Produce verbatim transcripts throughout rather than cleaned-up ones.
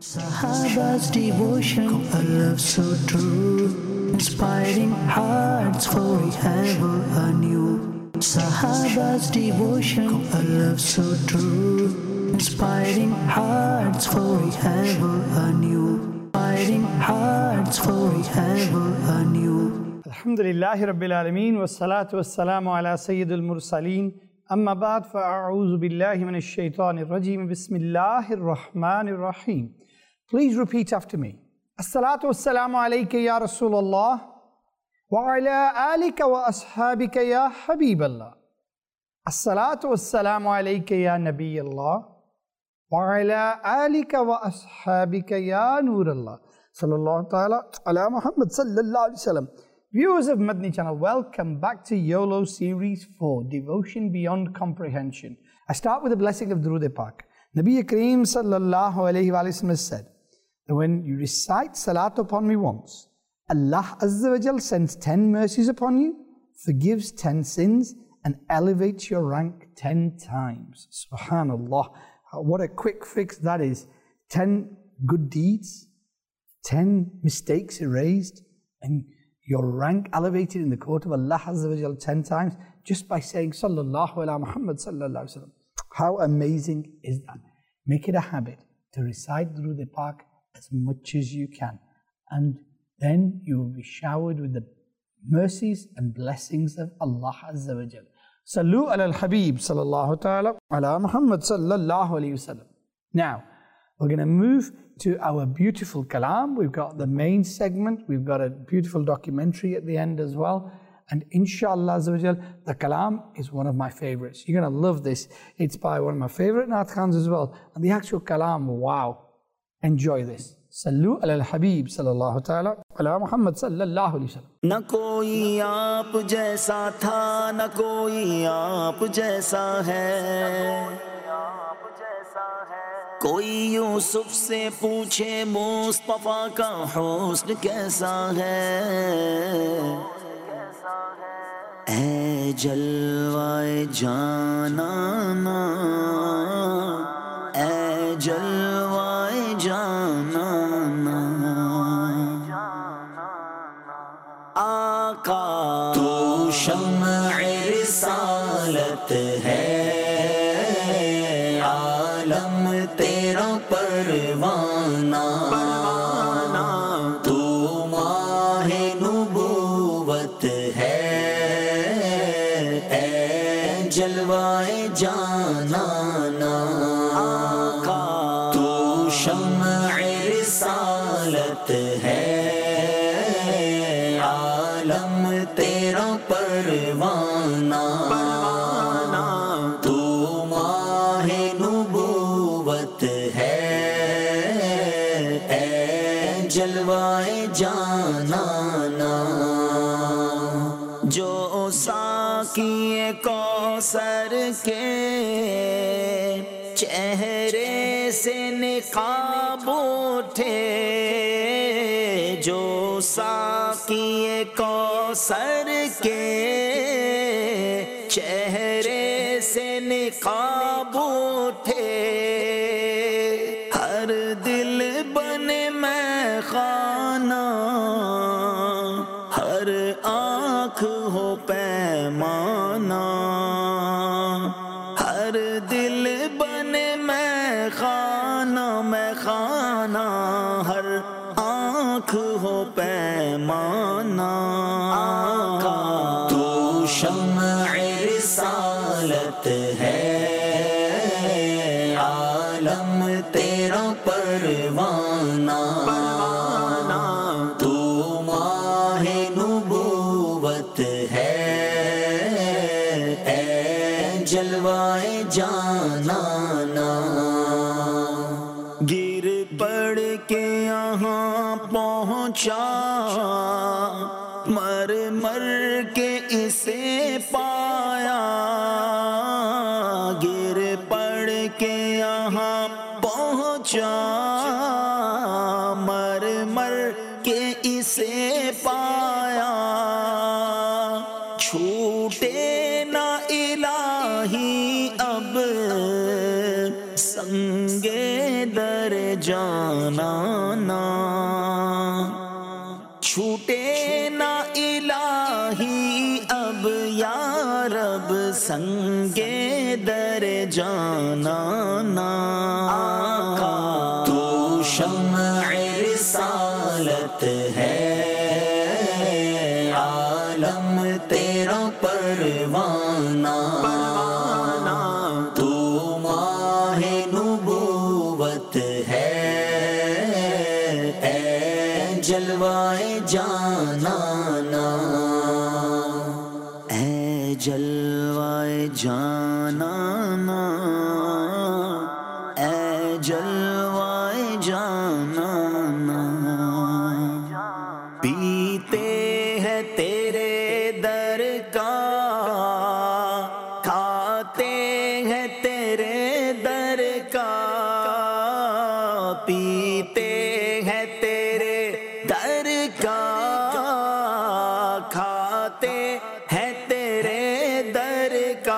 Sahaba's devotion, a love so true, inspiring hearts forever anew. Sahaba's devotion, a love so true, inspiring hearts forever anew. Inspiring hearts forever anew. Alhamdulillahi Rabbil Alameen, wassalatu wassalamu ala Sayyidul Mursaleen. Amma ba'd, fa'a'udhu billahi minash shaitanir rajeem. Bismillahir Rahmanir Rahim. Please repeat after me. As-salatu wassalamu alayka ya Rasulullah, wa ala alika wa ashabika ya Habiballah. As-salatu wassalamu alayka ya Nabiyallah, wa ala alika wa ashabika ya Nurallah. Sallallahu ta'ala ala Muhammad sallallahu alayhi wa sallam. Viewers of Madani Channel, welcome back to YOLO Series four, Devotion Beyond Comprehension. I start with a blessing of Durood Pak. Nabi Kareem sallallahu alayhi wa sallam said that when you recite salat upon me once, Allah Azza wa Jal sends ten mercies upon you, forgives ten sins, and elevates your rank ten times. Subhanallah. What a quick fix that is. ten good deeds, ten mistakes erased, and your rank elevated in the court of Allah Azza wa Jal ten times just by saying Sallallahu ala Muhammad Sallallahu Alaihi Wasallam. How amazing is that? Make it a habit to recite Durood Pak as much as you can, and then you will be showered with the mercies and blessings of Allah Azza wa Jal. Sallu ala al-Habib Sallallahu ta'ala ala Muhammad Sallallahu Alaihi Wasallam. Now, we're going to move to our beautiful kalam. We've got the main segment. We've got a beautiful documentary at the end as well. And inshallah Azza wa Jal, the kalam is one of my favorites. You're going to love this. It's by one of my favorite Naat Khans as well. And the actual kalam, wow. Enjoy this. Sallu ala al-Habib sallallahu ta'ala ala Muhammad sallallahu alayhi wa sallam. Na koi aap jaisa tha, na koi aap jaisa hai. کوئی یوسف سے پوچھے مصطفیٰ کا حسن کیسا ہے، اے جلوائے جانانا، اے جلوائے جانانا، آقا تو شمع رسالت ہے، عالم تیرا پروانہ، تو ماہ نبوت ہے، اے جلوائے جانانا، آقا تو شمع رسالت ہے، عالم تیرا پروانہ، جلوائے جانانا، جو ساقی کوثر کے چہرے سے نقاب اٹھے، جو ساقی کوثر کے چہرے سے نقاب اٹھے، ہر دل بنے میں خانہ، ہر آنکھ ہو پیمانہ، ہر دل بنے میں خانہ میں خانہ، ہر آنکھ ہو پیمانہ، آقا تو شمع رسالت ہے، عالم تیرا پروانہ، تو ماہ نبوت ہے، اے جلوائے جانانا، گر پڑ کے یہاں پہنچا، مر مر کے اسے پایا، گر پڑ کے یہاں پہنچا، مر مر کے اسے پایا، چھوٹے نہ الہی اب سنگے در جان جانانا، چھوٹے نہ الہی اب یا رب سنگے در جانانا، تو شمع رسالت ہے عالم تیرا پروانہ، تو ماہ نبوت ہے اے جلوائے جانانا، اے جلوائے جانانا، اے جلوائے جانانا، پیتے ہیں تیرے در کا، کھاتے ہیں تیرے در کا، پیتے ہیں تیرے در کا، کھاتے ہیں تیرے در کا،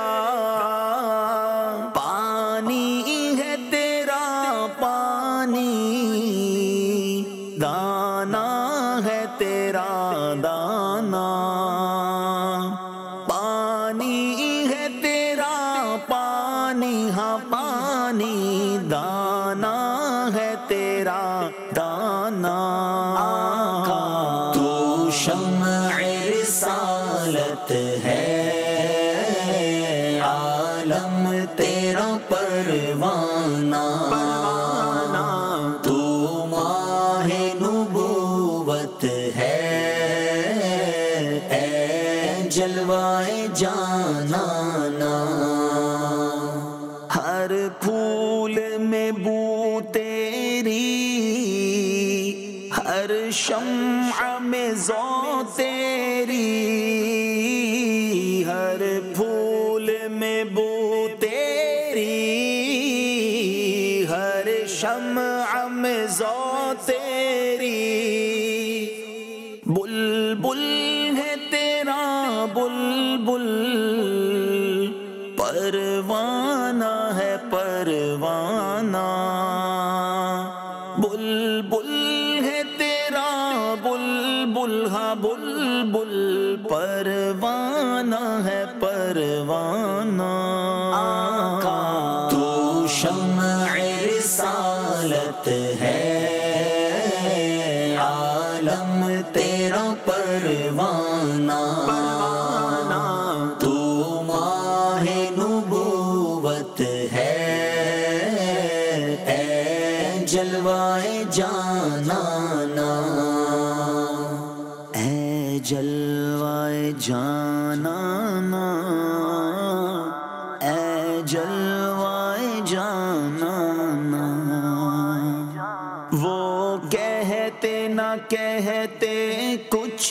پانی ہے تیرا پانی، دانا ہے تیرا دانا، پانی ہے تیرا پانی، ہاں پانی، دانا ہے تیرا دانا، تو شمع رسالت ہے عالم تیرا پروانہ، تو ماہ نبوت ہے اے جلوائے جانانا، ہر پھول میں بو تیری، ہر شمع میں ذو تیری، ہر پھول میں بو تیری، ہر شمع میں ذو تیری، بلبل ہے تیرا بلبل، پروانہ ہے پروانہ، بلبل ہے تیرا بلبل، ہاں بلبل، پروانہ ہے پروانہ، تو شمع رسالت ہے عالم تیرا پروانہ، تو ماہ نبوت ہے اے جلوائے جانانا، اے جلوائے جانانا، اے جلوائے جانانا، وہ کہتے نہ کہتے کچھ،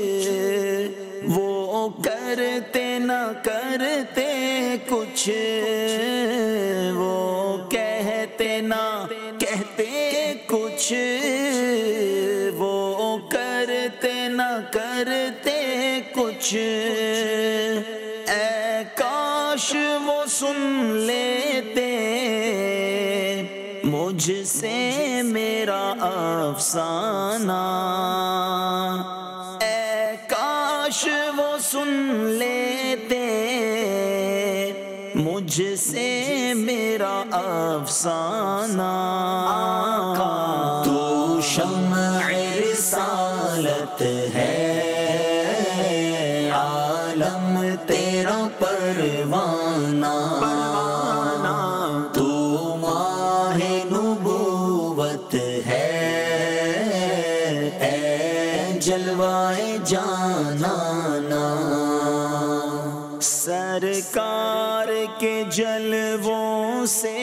وہ کرتے نہ کرتے کچھ، وہ کہتے نہ کہتے کچھ، وہ کرتے نہ کرتے کچھ، اے کاش وہ سن لیتے مجھ سے میرا افسانہ، اے کاش وہ سن لیتے مجھ سے میرا افسانہ، تو شمع رسالت ہے عالم تیرا پروانہ، تو ماہ نبوت ہے اے جلوائے جانانا، سرکار کے جلووں سے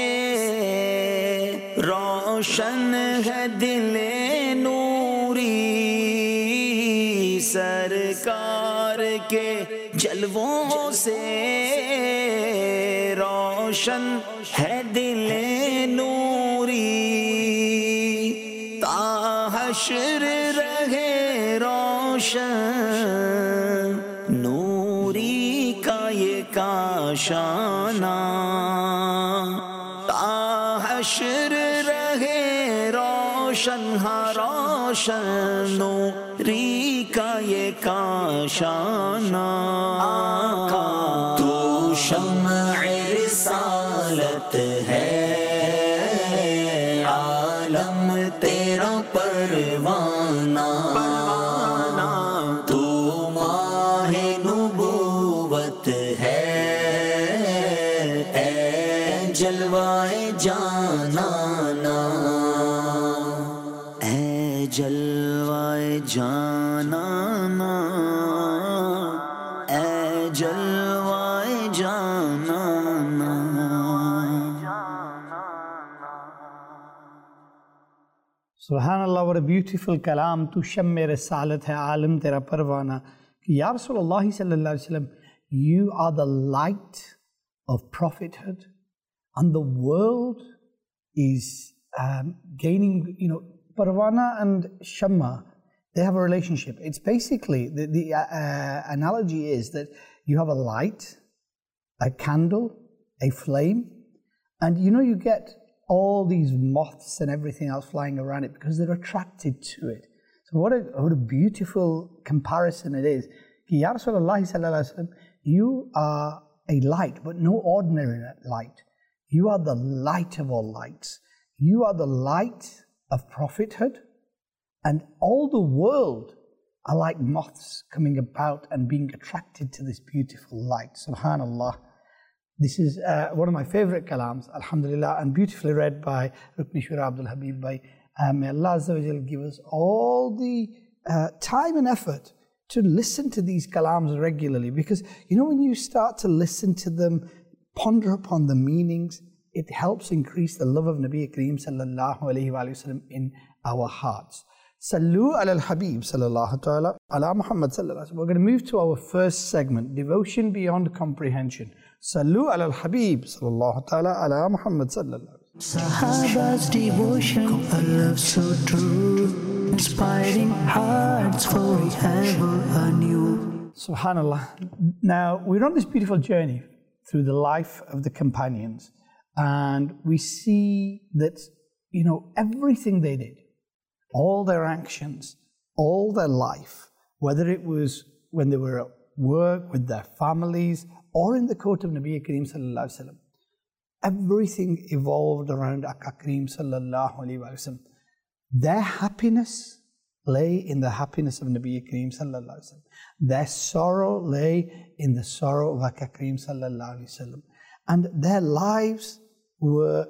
روشن ہے دل نوری، سرکار کے جلووں سے روشن ہے دل نوری، تا حشر رہے روشن نوری کا یہ کاشانہ، تا حشر رہے روشن रोशन हाँ रोशन नूरी का ये काशाना आका तू शम्अ-ए रिसालत है आलम तेरा परवाना तू माहे नुबुव्वत है ए जलवाए जानाना ए जलवाए जानाना ए जलवाए जानाना। Subhanallah, what a beautiful kalam. Tu shamme risalat hai alim tera parwana. Ya Rasulullah sallallahu alaihi wasallam, you are the light of prophethood, and the world is um, gaining, you know, parwana and shamma, they have a relationship. It's basically, the, the uh, uh, analogy is that you have a light, a candle, a flame, and you know you get all these moths and everything else flying around it because they're attracted to it. So what a, what a beautiful comparison it is. Ya Rasulullah sallallahu alaihi wasallam, you are a light, but no ordinary light. You are the light of all lights. You are the light of prophethood, and all the world are like moths coming about and being attracted to this beautiful light. Subhanallah. This is uh, one of my favorite kalams, alhamdulillah, and beautifully read by Rukni Shura Abdul Habib Bhai. Uh, may Allah Azza wa Jal give us all the uh, time and effort to listen to these kalams regularly, because you know when you start to listen to them, ponder upon the meanings, it helps increase the love of Nabi Kareem sallallahu alayhi wa sallam in our hearts. Sallu ala al-Habib sallallahu ta'ala ala Muhammad sallallahu alayhi wa sallam. We're going to move to our first segment, Devotion Beyond Comprehension. Sallu ala al-Habib sallallahu ta'ala ala Muhammad sallallahu alayhi wa sallam. Sahaba's devotion, a love so true, inspiring hearts forever anew. Subhanallah. Now, we're on this beautiful journey through the life of the companions, and we see that, you know, everything they did, all their actions, all their life, whether it was when they were at work with their families or in the court of Nabi Kareem sallallahu alaihi wasallam, everything evolved around Aka Kareem sallallahu alaihi wasallam. Their happiness lay in the happiness of Nabi Kareem sallallahu alaihi wasallam. Their sorrow lay in the sorrow of Aka Kareem sallallahu alaihi wasallam. And their lives were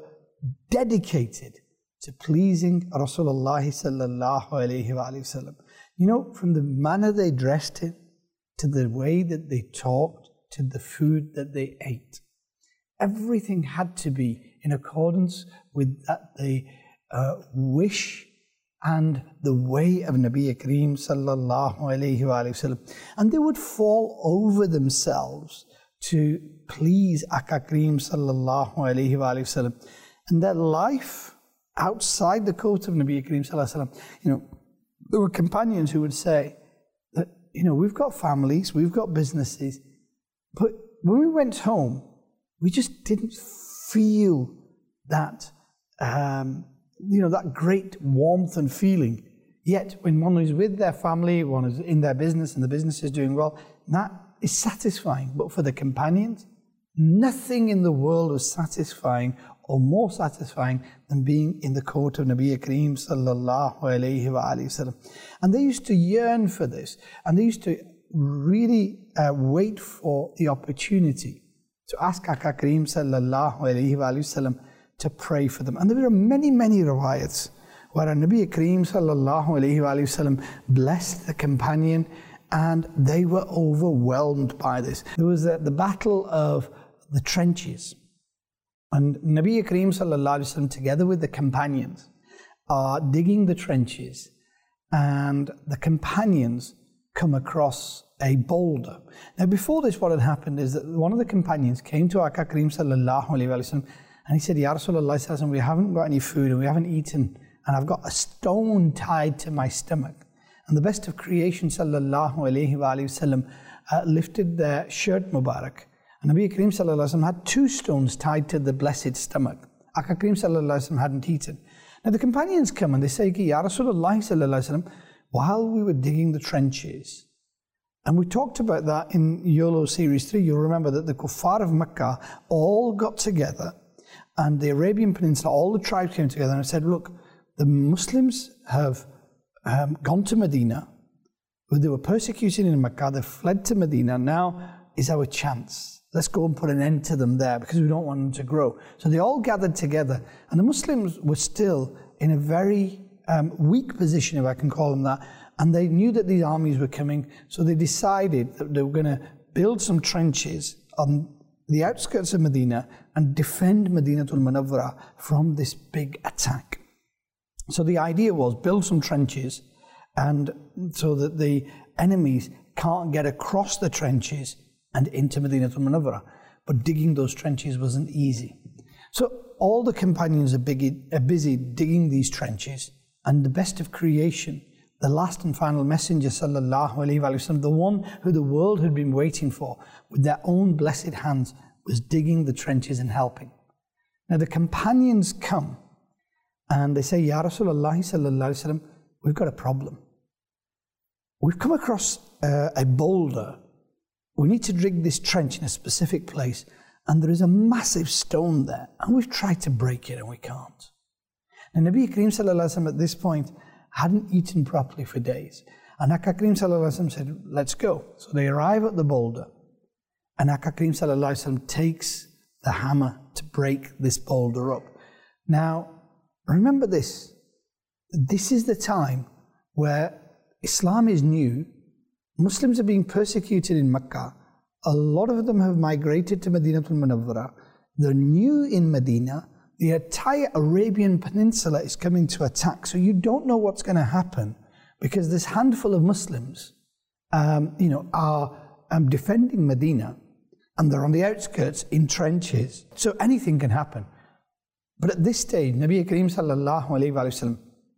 dedicated to pleasing Rasulullah sallallahu alaihi wasallam. You know, from the manner they dressed in, to the way that they talked, to the food that they ate, everything had to be in accordance with that the uh, wish and the way of Nabi Kareem sallallahu alaihi wasallam. And they would fall over themselves to please Aka Kareem sallallahu alaihi wasallam. And their life outside the court of Nabi Kareem sallallahu alaihi wasallam, you know, there were companions who would say that, you know, we've got families, we've got businesses, but when we went home, we just didn't feel that, um, you know, that great warmth and feeling. Yet when one is with their family, one is in their business and the business is doing well, that is satisfying. But for the companions, nothing in the world was satisfying or more satisfying than being in the court of Nabi Kareem sallallahu alayhi wa sallam. And they used to yearn for this, and they used to really uh, wait for the opportunity to ask Aka Kareem sallallahu alayhi wa sallam to pray for them. And there were many, many riwayats where Nabi Kareem sallallahu alayhi wa sallam blessed the companion, and they were overwhelmed by this. There was uh, the battle of the trenches, and Nabi Kareem sallallahu alayhi wa sallam together with the companions are digging the trenches, and the companions come across a boulder. Now before this, what had happened is that one of the companions came to Aka Kareem sallallahu alayhi wa sallam, and he said, Ya Rasulullah sallallahu alayhi wa sallam, we haven't got any food and we haven't eaten, and I've got a stone tied to my stomach. And the best of creation sallallahu alayhi wa sallam uh, lifted their shirt Mubarak, and Nabi Kareem sallallahu alayhi wa sallam had two stones tied to the blessed stomach. Aka Kareem sallallahu alayhi wa sallam hadn't eaten. Now the companions come and they say, Ya Rasulullah sallallahu alaihi wasallam, while we were digging the trenches, and we talked about that in YOLO Series three, you'll remember that the kuffar of Mecca all got together, and the Arabian Peninsula, all the tribes came together and said, look, the Muslims have um, gone to Medina, they were persecuted in Mecca, they fled to Medina, now is our chance. Let's go and put an end to them there because we don't want them to grow. So they all gathered together, and the Muslims were still in a very um, weak position, if I can call them that, and they knew that these armies were coming, so they decided that they were going to build some trenches on the outskirts of Medina and defend Madinatul Munawwara from this big attack. So the idea was build some trenches, and so that the enemies can't get across the trenches and into Madinatul Munawwara. But digging those trenches wasn't easy. So all the companions are, big, are busy digging these trenches, and the best of creation, the last and final messenger sallallahu alaihi wasallam, the one who the world had been waiting for, with their own blessed hands, was digging the trenches and helping. Now the companions come and they say, Ya Rasulullah sallallahu alaihi wasallam, we've got a problem. We've come across uh, a boulder. We need to dig this trench in a specific place, and there is a massive stone there, and we've tried to break it and we can't. And Nabi Kareem sallallahu alaihi wasallam at this point hadn't eaten properly for days. And Aka Kareem sallallahu alaihi wasallam said, let's go. So they arrive at the boulder, and Aka Kareem sallallahu alaihi wasallam takes the hammer to break this boulder up. Now, remember this. This is the time where Islam is new. Muslims are being persecuted in Mecca. A lot of them have migrated to Madinatul Munawwara. They're new in Medina. The entire Arabian Peninsula is coming to attack. So you don't know what's going to happen, because this handful of Muslims um, you know, are um, defending Medina, and they're on the outskirts in trenches. So anything can happen. But at this stage, Nabi Kareem sallallahu alayhi wa sallam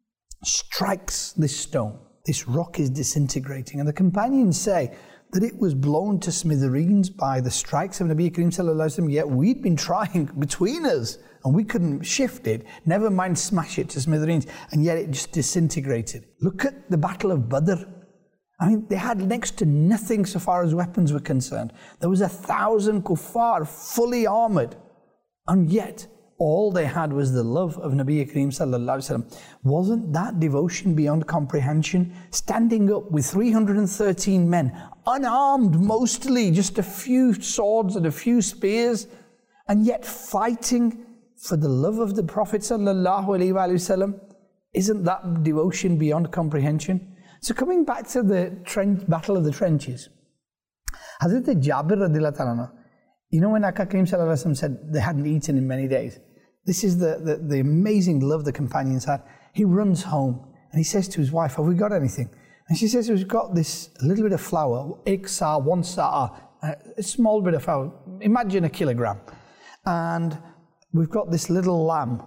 strikes this stone. This rock is disintegrating, and the companions say that it was blown to smithereens by the strikes of Nabi Kareem sallallahu alaihi wasallam, yet we'd been trying between us and we couldn't shift it, never mind smash it to smithereens, and yet it just disintegrated. Look at the Battle of Badr. I mean, they had next to nothing so far as weapons were concerned. There was a thousand kuffar fully armored, and yet all they had was the love of Nabi Kareem sallallahu alaihi wasallam. Wasn't that devotion beyond comprehension? Standing up with three hundred thirteen men, unarmed mostly, just a few swords and a few spears, and yet fighting for the love of the Prophet sallallahu alaihi wasallam. Isn't that devotion beyond comprehension? So coming back to the trench, Battle of the Trenches, Hazrat Jabir radhiyallahu ta'ala, you know when Aka Kareem sallallahu alaihi wasallam said they hadn't eaten in many days? This is the, the, the amazing love the companions had. He runs home and he says to his wife, have we got anything? And she says, we've got this little bit of flour, ek sa, one sa, a small bit of flour, imagine a kilogram. And we've got this little lamb.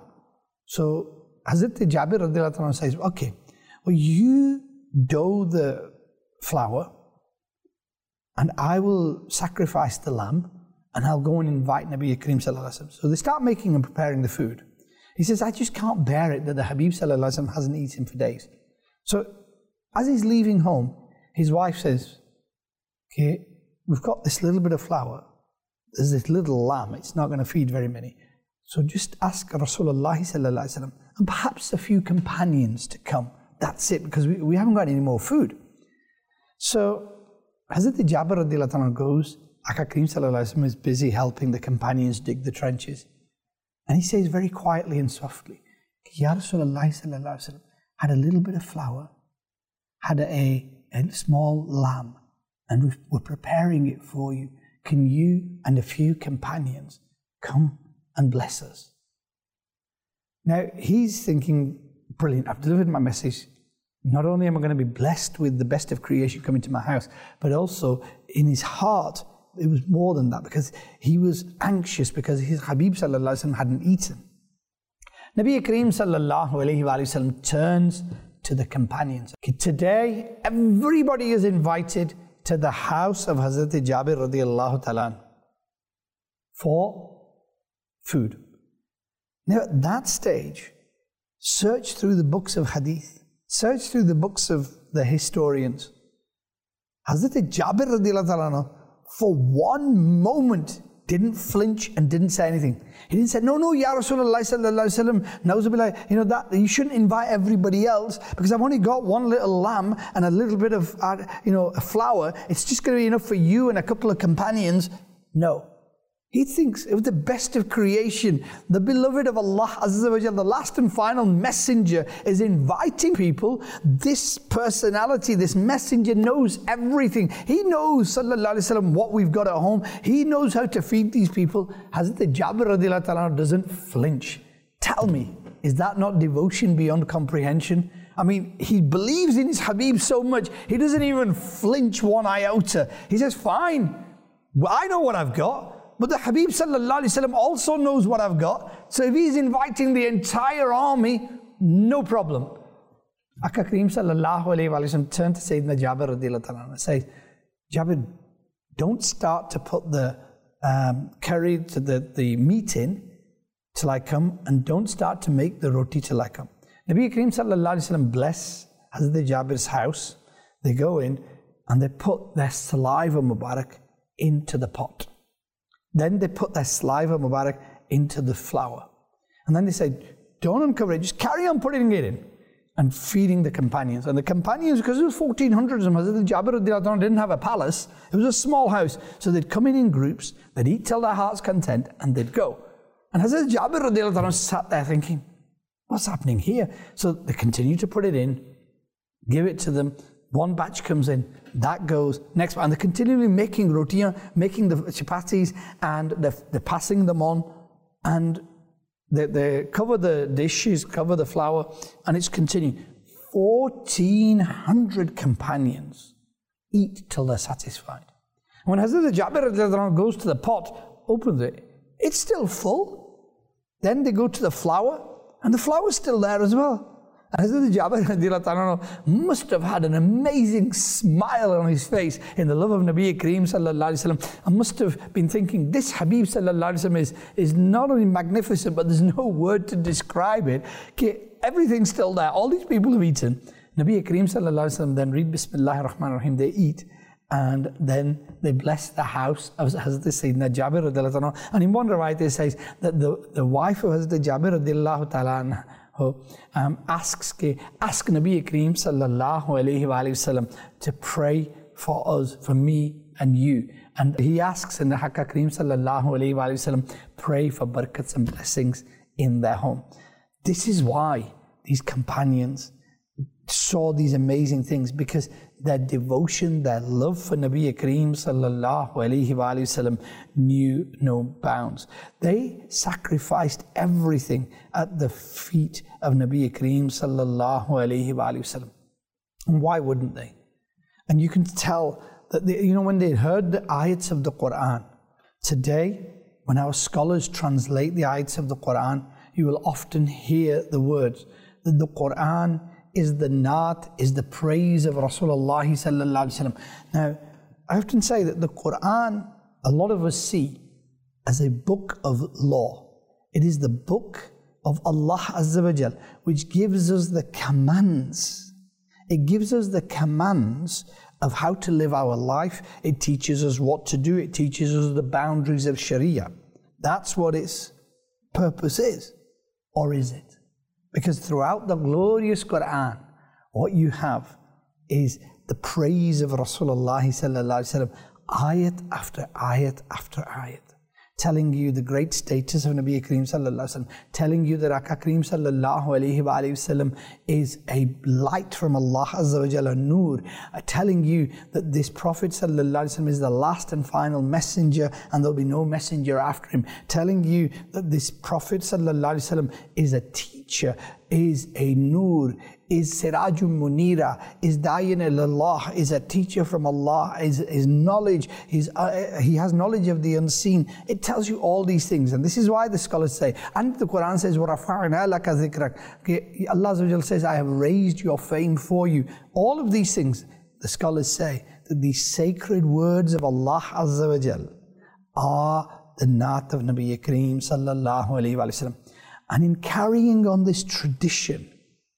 So Hazrat Jabir radhiyallahu anhu says, okay, well, you dough the flour and I will sacrifice the lamb, and I'll go and invite Nabi Kareem sallallahu alaihi wasallam. So they start making and preparing the food. He says, I just can't bear it that the Habib sallallahu alaihi wasallam hasn't eaten for days. So as he's leaving home, his wife says, okay, we've got this little bit of flour. There's this little lamb. It's not going to feed very many. So just ask Rasulullah sallallahu alaihi wasallam and perhaps a few companions to come. That's it, because we, we haven't got any more food. So Hazrat Jabir radhiyallahu anhu goes. Aka Kareem sallallahu alaihi wasallam is busy helping the companions dig the trenches. And he says very quietly and softly, Ya Rasulullah sallallahu alaihi wasallam had a little bit of flour, had a, a small lamb, and we're preparing it for you. Can you and a few companions come and bless us? Now he's thinking, brilliant, I've delivered my message. Not only am I going to be blessed with the best of creation coming to my house, but also in his heart, it was more than that, because he was anxious because his Habib sallallahu alaihi wasallam hadn't eaten. Nabi Kareem sallallahu alaihi wasallam turns to the companions. Today, everybody is invited to the house of Hazrat Jabir radiyallahu ta'ala for food. Now at that stage, Search through the books of hadith. Search through the books of the historians. Hazrat Jabir radiallahu ta'ala anhu, for one moment, didn't flinch and didn't say anything. He didn't say, no, no, Ya Rasulullah sallallahu alayhi wa sallam, Nauzubillah, you know, that you shouldn't invite everybody else because I've only got one little lamb and a little bit of, uh, you know, a flour. It's just going to be enough for you and a couple of companions. No. He thinks it was the best of creation, the beloved of Allah Azza wa Jalla, the last and final messenger is inviting people. This personality, this messenger knows everything. He knows, sallallahu alayhi wa sallam, what we've got at home. He knows how to feed these people. Hazrat Jabir radiallahu ta'ala doesn't flinch. Tell me, is that not devotion beyond comprehension? I mean, he believes in his Habib so much, he doesn't even flinch one iota. He says, fine, well, I know what I've got. But the Habib sallallahu alayhi wa sallam also knows what I've got. So if he's inviting the entire army, no problem. Aka Kareem sallallahu alayhi wa sallam turned to Sayyidina Jabir radiallahu ta'ala and says, Jabir, don't start to put the um, curry, to the, the meat in till I come, and don't start to make the roti till I come. Nabi Kareem sallallahu alayhi wa sallam bless Hazrat Jabir's house. They go in and they put their saliva Mubarak into the pot. Then they put their saliva Mubarak into the flour. And then they said, don't uncover it, just carry on putting it in and feeding the companions. And the companions, because it was fourteen hundreds of them, Hazrat Jabir didn't have a palace, it was a small house. So they'd come in in groups, they'd eat till their heart's content, and they'd go. And Hazrat Jabir sat there thinking, what's happening here? So they continue to put it in, give it to them. One batch comes in, that goes, next, and they're continually making rotia, making the chapatis, and they're, they're passing them on, and they, they cover the dishes, cover the flour, and it's continuing. fourteen hundred companions eat till they're satisfied. When Hazrat Jabir goes to the pot, opens it, it's still full. Then they go to the flour, and the flour's still there as well. Hazrat Jabir must have had an amazing smile on his face in the love of Nabi Kareem sallallahu alayhi wa sallam, and must have been thinking, this Habib sallallahu alayhi wa sallam is, is not only magnificent, but there's no word to describe it. Okay, everything's still there. All these people have eaten. Nabi Kareem sallallahu alayhi wa sallam then read Bismillahir Rahmanir Rahim, they eat, and then they bless the house of Hazrat Sayyidina Jabir radiallahu ta'ala. And in one riwayat it says that the, the wife of Hazrat Jabir radiallahu ta'ala Um, asks ask Nabi Kareem sallallahu alayhi wa sallam to pray for us, for me and you. And he asks in the Hakka Kareem sallallahu alayhi wa sallam, pray for barakats and blessings in their home. This is why these companions saw these amazing things, because their devotion, their love for Nabi Kareem sallallahu alayhi wa sallam knew no bounds. They sacrificed everything at the feet of Nabi Kareem sallallahu alayhi wa sallam. And why wouldn't they? And you can tell that they, you know, when they heard the ayats of the Quran, today when our scholars translate the ayats of the Quran, you will often hear the words that the Quran is the naat, is the praise of Rasulullah sallallahu alaihi wasallam. Now, I often say that the Quran, a lot of us see as a book of law. It is the book of Allah Azza wa Jal, which gives us the commands. It gives us the commands of how to live our life. It teaches us what to do. It teaches us the boundaries of Sharia. That's what its purpose is. Or is it? Because throughout the glorious Quran, what you have is the praise of Rasulullah sallallahu alaihi wasallam, ayat after ayat after ayat, telling you the great status of Nabi Kareem sallallahu alaihi wasallam, telling you that Aka Kareem sallallahu alaihi wasallam is a light from Allah Azza wa Jalla, Noor, uh, telling you that this Prophet sallallahu alaihi wasallam is the last and final messenger and there'll be no messenger after him, telling you that this Prophet sallallahu alaihi wasallam is a teacher, is a Noor, is Sirajun Munira, is Dayan ilallah, is a teacher from Allah, is, is knowledge, he's, uh, he has knowledge of the unseen. It tells you all these things, and this is why the scholars say, and the Quran says, وَرَفَعْنَا لَكَ ذِكْرَكَ, okay, Allah Azza wa Jalla says, I have raised your fame for you. All of these things, the scholars say, that these sacred words of Allah Azza wa Jalla are the naat of Nabi Kareem sallallahu alayhi wa sallam. And in carrying on this tradition,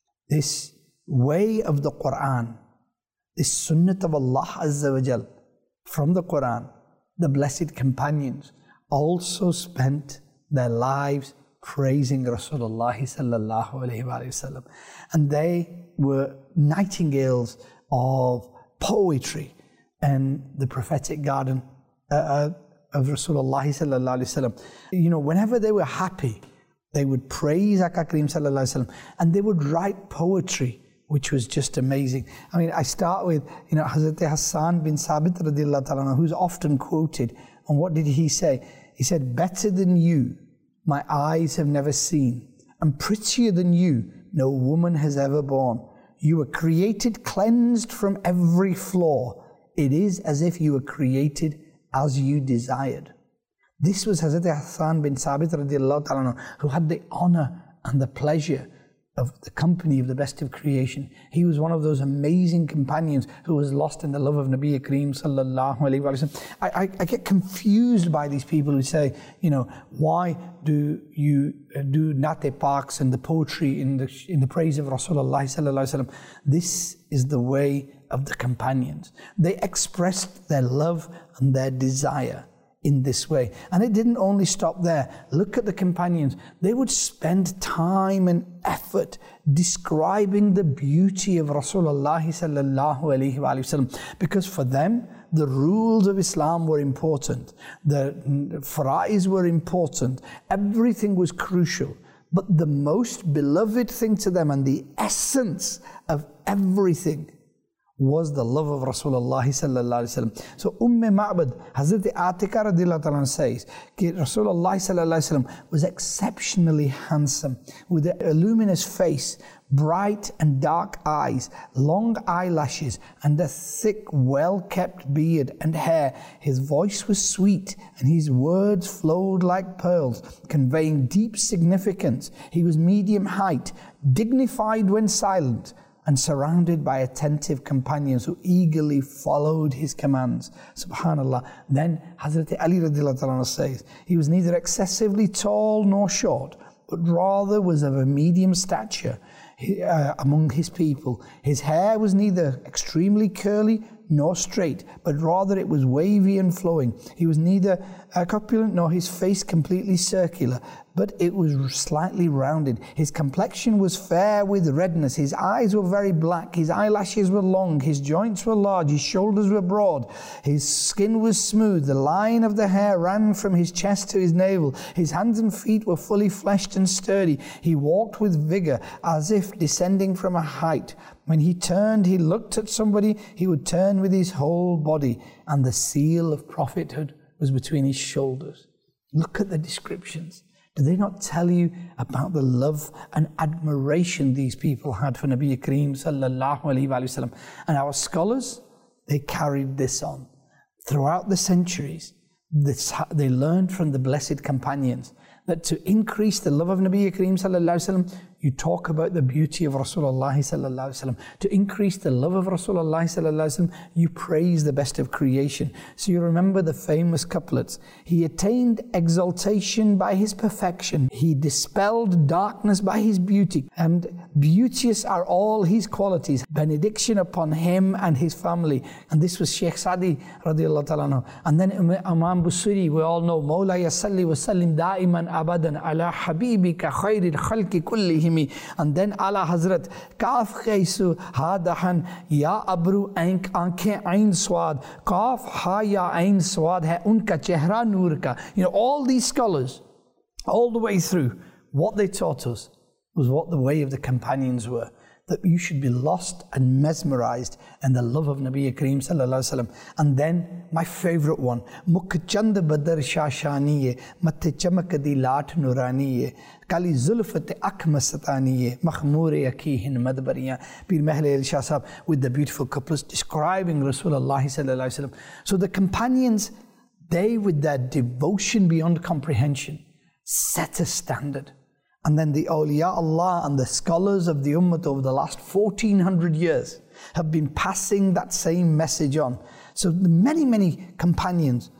this way of the Quran, this sunnat of Allah Azza wa Jal from the Quran, the blessed companions also spent their lives praising Rasulullah sallallahu alayhi wa sallam. And they were nightingales of poetry and the prophetic garden uh, of Rasulullah sallallahu alayhi wa sallam. You know, whenever they were happy, they would praise Aka Kareem sallallahu alayhi wa sallam, and they would write poetry, which was just amazing. I mean, I start with, you know, Hazrat Hassan bin Sabit radiallahu ta'ala, who's often quoted. And what did he say? He said, better than you, my eyes have never seen, and prettier than you, no woman has ever born. You were created cleansed from every flaw. It is as if you were created as you desired. This was Hazrat Hassan bin Sabit radiallahu ta'ala, who had the honor and the pleasure of the company of the best of creation. He was one of those amazing companions who was lost in the love of Nabi Kareem sallallahu alayhi wa sallam. I, I, I get confused by these people who say, you know, why do you do Nate Parks and the poetry in the in the praise of Rasulullah sallallahu alayhi wa sallam? This is the way of the companions. They expressed their love and their desire in this way. And it didn't only stop there. Look at the companions. They would spend time and effort describing the beauty of Rasulullah sallallahu alayhi wa sallam, because for them, the rules of Islam were important. The fara'is were important. Everything was crucial. But the most beloved thing to them and the essence of everything was the love of Rasulullah sallallahu alayhi wa sallam. So Umm Ma'bad, Hazrat Atika radiallahu ta'ala says, Rasulullah sallallahu alayhi wa sallam was exceptionally handsome, with a luminous face, bright and dark eyes, long eyelashes, and a thick, well-kept beard and hair. His voice was sweet, and his words flowed like pearls, conveying deep significance. He was medium height, dignified when silent, and surrounded by attentive companions who eagerly followed his commands. Subhanallah. Then Hazrat Ali radiallahu ta'ala says, he was neither excessively tall nor short, but rather was of a medium stature he, uh, among his people. His hair was neither extremely curly nor straight, but rather it was wavy and flowing. He was neither uh, corpulent nor his face completely circular, but it was slightly rounded. His complexion was fair with redness. His eyes were very black. His eyelashes were long. His joints were large. His shoulders were broad. His skin was smooth. The line of the hair ran from his chest to his navel. His hands and feet were fully fleshed and sturdy. He walked with vigor, as if descending from a height. When he turned, he looked at somebody, he would turn with his whole body, and the seal of prophethood was between his shoulders. Look at the descriptions. Do they not tell you about the love and admiration these people had for Nabi Kareem sallallahu alayhi wa sallam? And our scholars, they carried this on. Throughout the centuries, this, they learned from the blessed companions that to increase the love of Nabi Kareem sallallahu alayhi wa sallam, you talk about the beauty of Rasulullah sallallahu alayhi wa sallam. To increase the love of Rasulullah sallallahu alayhi wa sallam, you praise the best of creation. So you remember the famous couplets. He attained exaltation by his perfection. He dispelled darkness by his beauty. And beauteous are all his qualities. Benediction upon him and his family. And this was Sheikh Sadi radiallahu ta'ala. And then Imam Busiri, we all know, Mawla yasalli wa sallim da'iman abadan ala habibika khairil khalki kullihim. And then Ala Hazrat Kaf Khaisu Hadahan Ya Abru Ank Anke Ain Swad Kaf Ha Ya Ain Swad Hai Unka Chehra Noor Ka. You know, all these scholars, all the way through, what they taught us was what the way of the companions were. That you should be lost and mesmerized in the love of Nabi Kareem sallallahu alaihi wasallam. And then my favorite one, Mukh Chand Badar Shashaniye, Matte Chamakadi Lat Nuraniye, Kali Zulfat Akmasataniye, Mahmure Akihin Madbariya, Pir Mehle El Shah Sahab, with the beautiful couplets describing Rasulullah sallallahu alaihi wasallam. So the companions, they with their devotion beyond comprehension, set a standard. And then the awliya Allah and the scholars of the Ummah over the last fourteen hundred years have been passing that same message on. So many, many companions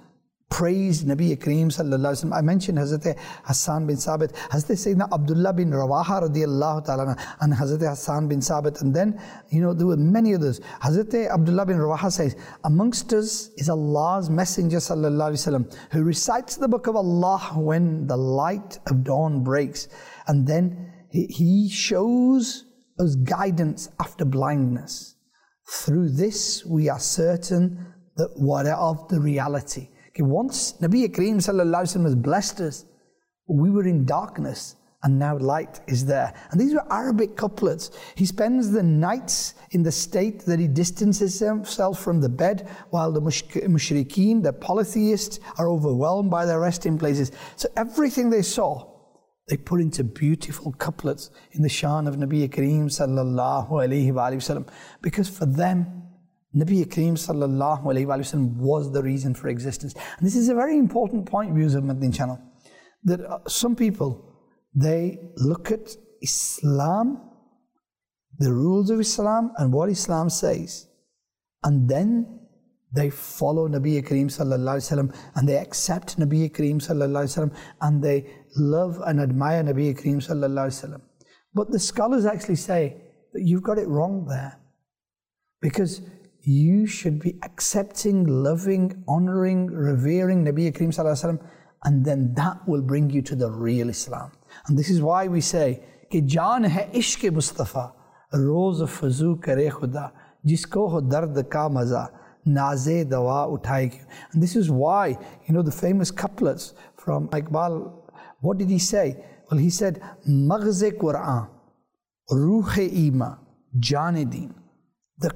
praised Nabi Kareem sallallahu alaihi wasallam. I mentioned Hazrat Hassan bin Sabit, Hazrat Sayyidina Abdullah bin Rawaha radiallahu ta'ala and Hazrat Hassan bin Sabit, and then, you know, there were many others. Hazrat Abdullah bin Rawaha says, amongst us is Allah's Messenger sallallahu alaihi wasallam, who recites the book of Allah when the light of dawn breaks, and then he, he shows us guidance after blindness. Through this we are certain that what of the reality. Once Nabi Kareem sallallahu alaihi wasallam has blessed us, we were in darkness and now light is there. And these were Arabic couplets. He spends the nights in the state that he distances himself from the bed, while the mushrikeen, the polytheists, are overwhelmed by their resting places. So everything they saw, they put into beautiful couplets in the shan of Nabi Kareem sallallahu alaihi wasallam, because for them, Nabi Kareem sallallahu alayhi wa sallam was the reason for existence. And this is a very important point, viewers of Madani Channel, that uh, some people, they look at Islam, the rules of Islam and what Islam says, and then they follow Nabi Kareem sallallahu alayhi wa sallam, and they accept Nabi Kareem sallallahu alayhi wa sallam, and they love and admire Nabi Kareem sallallahu alayhi wa sallam. But the scholars actually say that you've got it wrong there, because you should be accepting, loving, honoring, revering Nabi Kareem sallallahu alaihi wasallam, and then that will bring you to the real Islam. And this is why we say कि जान है इश्क़ मुस्तफ़ा रोज़ फज़ू करे खुदा जिसको हो दर्द का मज़ा नाज़े दवा उठाए क्यों. And this is why, you know, the famous couplets from Iqbal, what did he say? Well, he said, Maghz Qur'an, Ruh-e Iman, Jan-e-Deen. The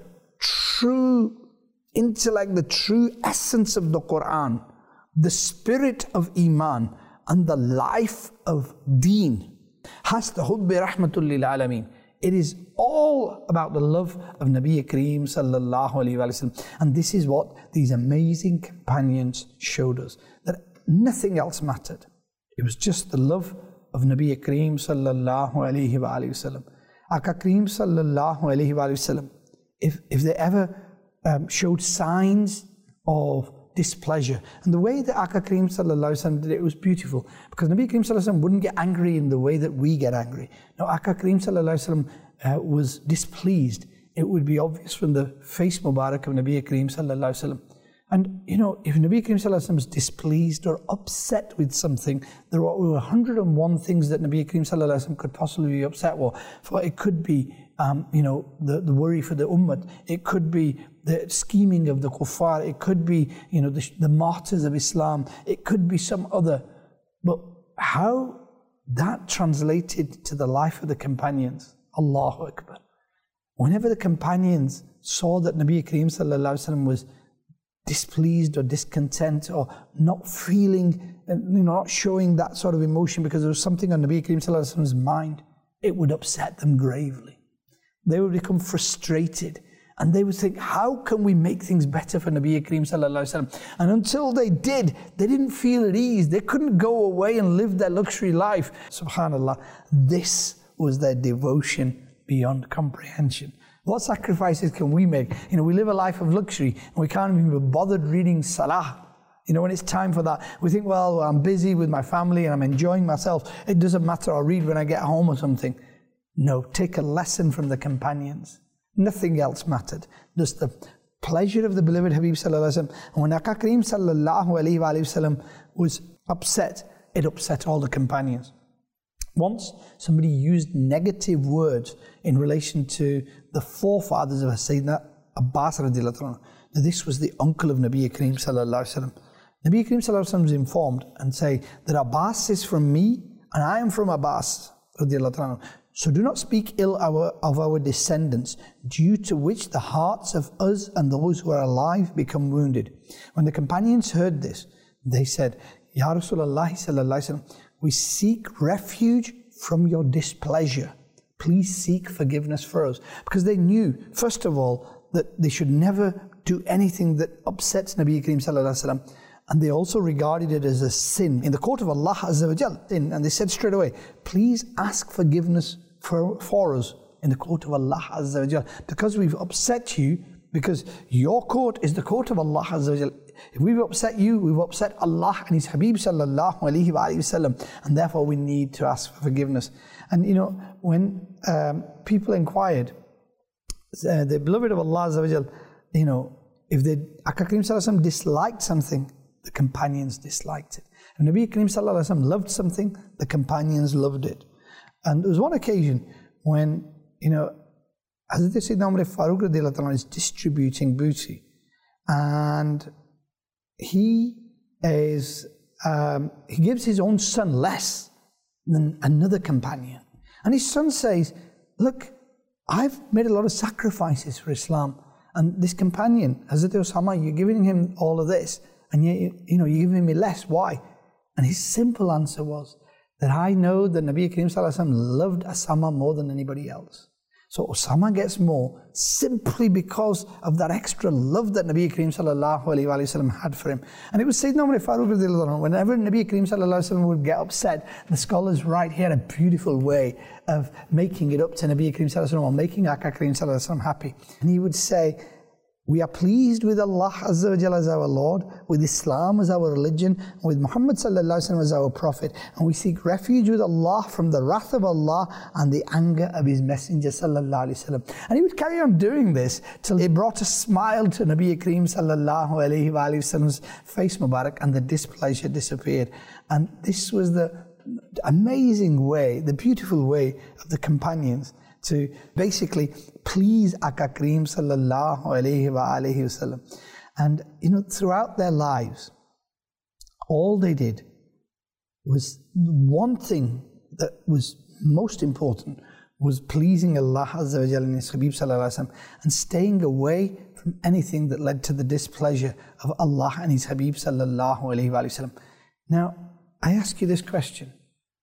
true intellect, the true essence of the Quran, the spirit of Iman, and the life of Deen has the hubbi rahmatul lil alameen. It is all about the love of Nabi Kareem sallallahu alayhi wa sallam. And this is what these amazing companions showed us, that nothing else mattered. It was just the love of Nabi Kareem sallallahu alayhi wa sallam. Aka Kareem sallallahu alayhi wa sallam, If, if they ever um, showed signs of displeasure. And the way that Aka Kareem sallallahu alaihi wasallam did it, it was beautiful, because Nabi Kareem sallallahu alaihi wasallam wouldn't get angry in the way that we get angry. No, Aka Kareem sallallahu alaihi wasallam uh, was displeased. It would be obvious from the face Mubarak of Nabi Kareem sallallahu alaihi wasallam. And you know, if Nabi Kareem sallallahu alaihi wasallam was displeased or upset with something, there were one hundred and one things that Nabi Kareem sallallahu alaihi wasallam could possibly be upset with. For it could be, um, you know, the, the worry for the ummah. It could be the scheming of the kuffar. It could be, you know, the, the martyrs of Islam. It could be some other. But how that translated to the life of the companions, Allahu Akbar. Whenever the companions saw that Nabi Kareem sallallahu alaihi wasallam was displeased or discontent or not feeling, you know, not showing that sort of emotion because there was something on Nabi Kareem sallallahu alaihi wasallam's mind, it would upset them gravely. They would become frustrated and they would think, how can we make things better for Nabi Kareem sallallahu alaihi wasallam? And until they did, they didn't feel at ease. They couldn't go away and live their luxury life. Subhanallah, this was their devotion beyond comprehension. What sacrifices can we make? You know, we live a life of luxury and we can't even be bothered reading Salah. You know, when it's time for that, we think, well, I'm busy with my family and I'm enjoying myself. It doesn't matter, I'll read when I get home or something. No, take a lesson from the companions. Nothing else mattered. Just the pleasure of the beloved Habib sallallahu alaihi wasallam. And when Aka Kareem sallallahu alaihi wasallam was upset, it upset all the companions. Once somebody used negative words in relation to the forefathers of Sayyidina Abbas radiallahu anhu. Now this was the uncle of Nabi Kareem sallallahu alaihi wasallam. Nabi Kareem sallallahu alaihi wasallam was informed and say that Abbas is from me and I am from Abbas radiallahu anhu. So do not speak ill our, of our descendants, due to which the hearts of us and those who are alive become wounded. When the companions heard this, they said, Ya Rasulullah sallallahu alaihi wasallam, we seek refuge from your displeasure. Please seek forgiveness for us. Because they knew, first of all, that they should never do anything that upsets Nabi Kareem sallallahu alaihi wasallam. And they also regarded it as a sin in the court of Allah Azza wa Jal. And they said straight away, please ask forgiveness for, for us in the court of Allah Azza wa Jal. Because we've upset you, because your court is the court of Allah Azza wa Jal. if we've upset you, we've upset Allah and His Habib sallallahu alayhi wa sallam, and therefore we need to ask for forgiveness. And you know, when um, people inquired, uh, the beloved of Allah Azza wa Jal, you know, if the Aka Kareem sallallahu alayhi wa sallam disliked something, the companions disliked it. If Nabi Kareem sallallahu alayhi wa sallam loved something, the companions loved it. And there was one occasion when, you know, Hazrat Sayyidina Umar Farooq radiyallahu anhu is distributing booty, and he is um, he gives his own son less than another companion, and his son says, "Look, I've made a lot of sacrifices for Islam, and this companion, Hazrat Usama, you're giving him all of this, and yet you know you're giving me less. Why?" And his simple answer was that I know that Nabi Kareem sallallahu alaihi wasallam loved Usama more than anybody else. So Usama gets more simply because of that extra love that Nabi Kareem sallallahu alayhi wa sallam had for him. And it was Sayyidina Umar Farooq radiyallahu anhu, whenever Nabi Kareem sallallahu alayhi wa sallam would get upset, the scholars write here a beautiful way of making it up to Nabi Kareem sallallahu alayhi wa sallam, or making Aka Kareem sallallahu alayhi wa sallam happy. And he would say, we are pleased with Allah Azza wa Jalla as our Lord, with Islam as our religion, and with Muhammad sallallahu alaihi wasallam as our prophet, and we seek refuge with Allah from the wrath of Allah and the anger of His Messenger sallallahu alaihi wasallam. And he would carry on doing this till it brought a smile to Nabi Kareem sallallahu alaihi wasallam's face Mubarak, and the displeasure disappeared. And this was the amazing way, the beautiful way of the companions to basically please Aka Kareem sallallahu alayhi wa alayhi wasallam. And you know, throughout their lives, all they did was one thing that was most important was pleasing Allah Azza wa Jalla and His Habib sallallahu alayhi wa sallam, and staying away from anything that led to the displeasure of Allah and His Habib sallallahu alayhi wa sallam. Now, I ask you this question: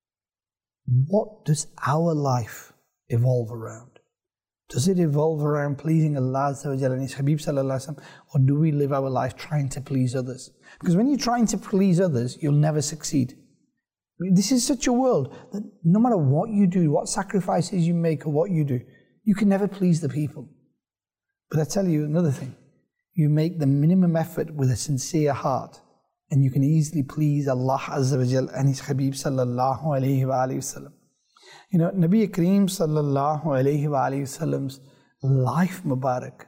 what does our life evolve around? Does it evolve around pleasing Allah Azza wa Jalla and His Habib sallallahu alaihi wasallam, or do we live our life trying to please others? Because when you're trying to please others, you'll never succeed. This is such a world that no matter what you do, what sacrifices you make or what you do, you can never please the people. But I tell you another thing, you make the minimum effort with a sincere heart, and you can easily please Allah Azza wa Jalla and His Habib sallallahu alaihi wa alihi wasallam. You know, Nabi Kareem sallallahu alayhi wa alayhi wasallam's life Mubarak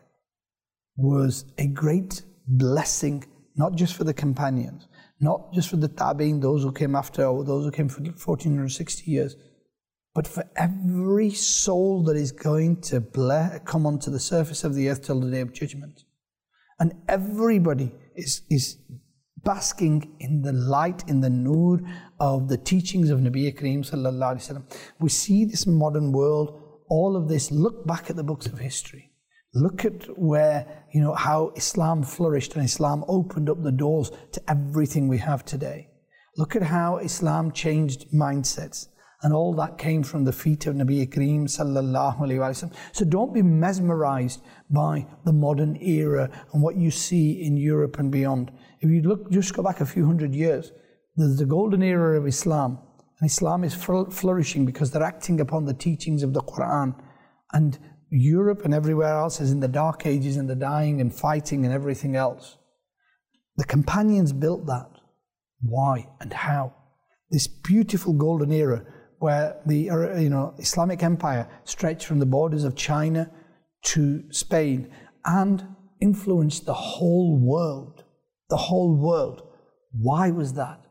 was a great blessing, not just for the companions, not just for the tabi'in, those who came after, or those who came for fourteen sixty years, but for every soul that is going to ble- come onto the surface of the earth till the Day of Judgment. And everybody is, is basking in the light, in the noor of the teachings of Nabi Kareem sallallahu alaihi wasallam. We see this modern world, all of this. Look back at the books of history. Look at where, you know, how Islam flourished and Islam opened up the doors to everything we have today. Look at how Islam changed mindsets. And all that came from the feet of Nabi Kareem sallallahu alayhi wa sallam. So don't be mesmerized by the modern era and what you see in Europe and beyond. If you look, just go back a few hundred years, there's the golden era of Islam. And Islam is flourishing because they're acting upon the teachings of the Quran. And Europe and everywhere else is in the dark ages and the dying and fighting and everything else. The companions built that. Why and how? This beautiful golden era where the you know Islamic empire stretched from the borders of China to Spain and influenced the whole world. The whole world. Why was that?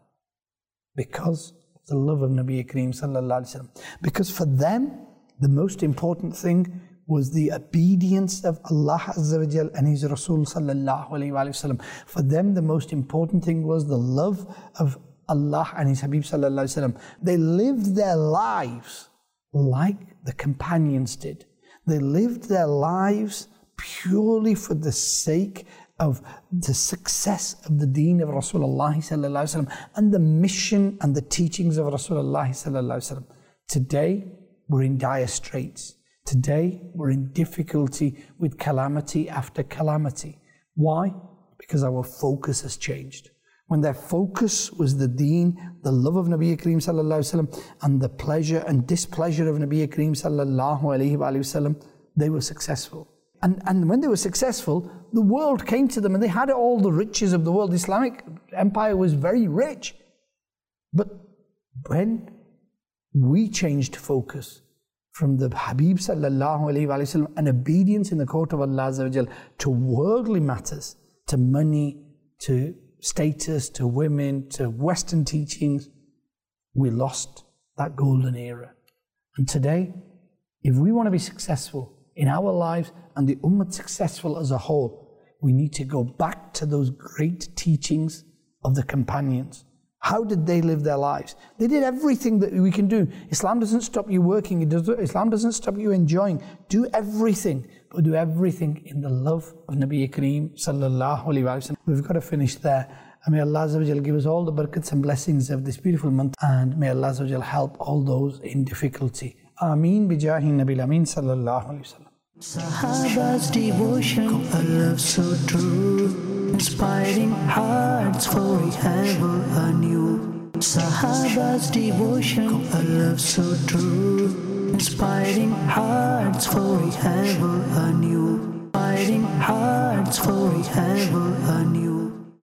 Because of the love of Nabi Kareem sallallahu alaihi wasallam. Because for them, the most important thing was the obedience of Allah Azza wa Jal and His Rasul sallallahu alaihi wasallam. For them, the most important thing was the love of Allah and His Habib sallallahu alaihi wasallam. They lived their lives like the companions did. They lived their lives purely for the sake of the success of the deen of Rasulullah sallallahu alaihi wasallam and the mission and the teachings of Rasulullah sallallahu alaihi wasallam. Today, we're in dire straits. Today, we're in difficulty with calamity after calamity. Why? Because our focus has changed. When their focus was the deen, the love of Nabi Kareem sallallahu alaihi wasallam, and the pleasure and displeasure of Nabi Kareem sallallahu alaihi wasallam, they were successful. And, and when they were successful, the world came to them and they had all the riches of the world. The Islamic empire was very rich. But when we changed focus from the Habib sallallahu alayhi wa sallam and obedience in the court of Allah Azza wa Jal to worldly matters, to money, to status, to women, to Western teachings, we lost that golden era. And today, if we want to be successful in our lives and the Ummah successful as a whole, we need to go back to those great teachings of the companions. How did they live their lives? They did everything that we can do. Islam doesn't stop you working. It does, Islam doesn't stop you enjoying. Do everything, but do everything in the love of Nabi Kareem sallallahu alayhi wa sallam. We've got to finish there. And may Allah Azza wa Jal give us all the barakats and blessings of this beautiful month. And may Allah Azza wa Jal help all those in difficulty. Ameen bijahi Nabil Ameen sallallahu alayhi wa sallam. Sahaba's devotion, a love so true, inspiring hearts forever anew. Sahaba's devotion, a love so true, inspiring hearts forever anew. Inspiring hearts forever anew.